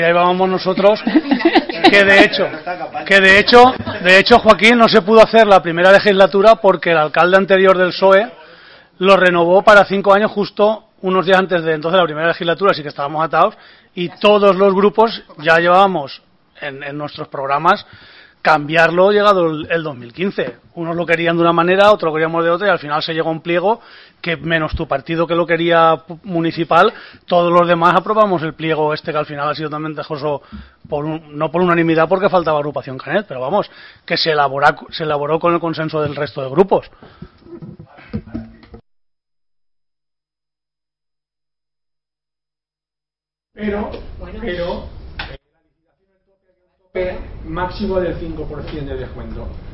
Ahí vamos nosotros, que de hecho Joaquín no se pudo hacer la primera legislatura porque el alcalde anterior del PSOE lo renovó para 5 años justo unos días antes de entonces la primera legislatura, así que estábamos atados y todos los grupos ya llevábamos en nuestros programas cambiarlo llegado el 2015. Unos lo querían de una manera, otros lo queríamos de otra y al final se llegó a un pliego que menos tu partido que lo quería municipal, todos los demás aprobamos el pliego este que al final ha sido tan ventajoso no por unanimidad porque faltaba agrupación Canet, pero vamos, que se elaboró con el consenso del resto de grupos. Pero máximo del 5% de descuento.